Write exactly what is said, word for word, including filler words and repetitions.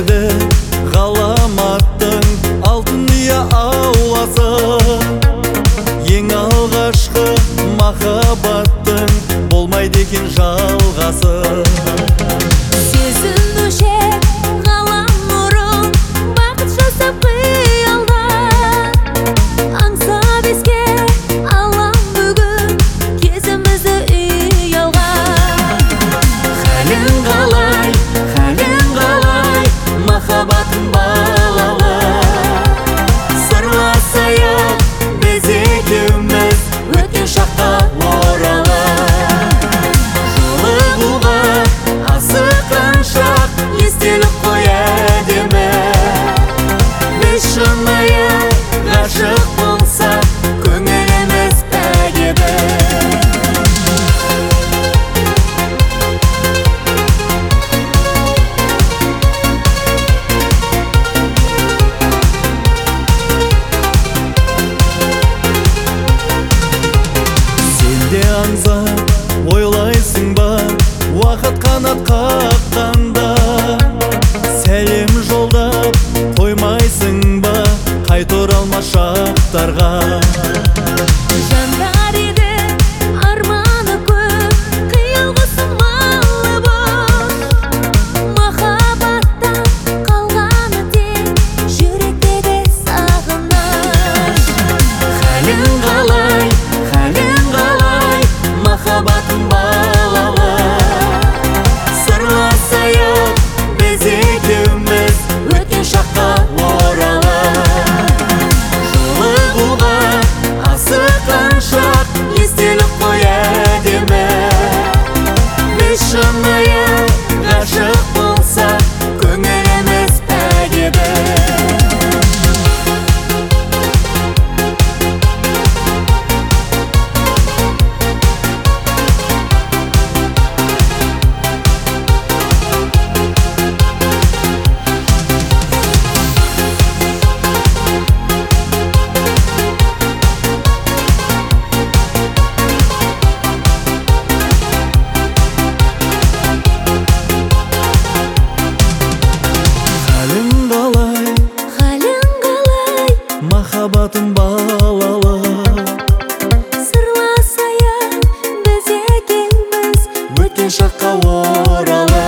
еді ғаламаттың алтын ұя ауласы. Ең алғашқы махаббаттың болмайды екен жалғасы. Сезінуші ғалам нұрын бақыт жасап қиялда, аңсап еске алам бүгін кезімізді ұялға. Хәлің қалай, хәлің қалай, махаббатым балалы. Сырласайық біз екеуміз өткен шаққа оралы. Жолығуға асыққан шақ естелік қой әдемі. Біз шынайы ғашық болсақ көңіліміз пәк еді. Сенде аңсап ойлайсың ба, уақыт қанат қаққанда? Сәлем жолдап қоймайсың ба, қайта оралмас шақтарға? Жандар еді арманы көп, қиялғысы малы боп. Махаббаттан қалғаны тек жүректегі сағыныш. Хәлің қалай, хәлің қалай, махаббатым балалы. Сырласайық біз екеуміз өткен шаққа оралы. Жолығуға асыққан шақ естелік қой әдемі. Біз шынайы ғашық болсақ көңіліміз пәк еді. Хәлің қалай, Халің қалай, махаббатым балалы. сырласайық біз екеуміз Өткен шаққа оралы.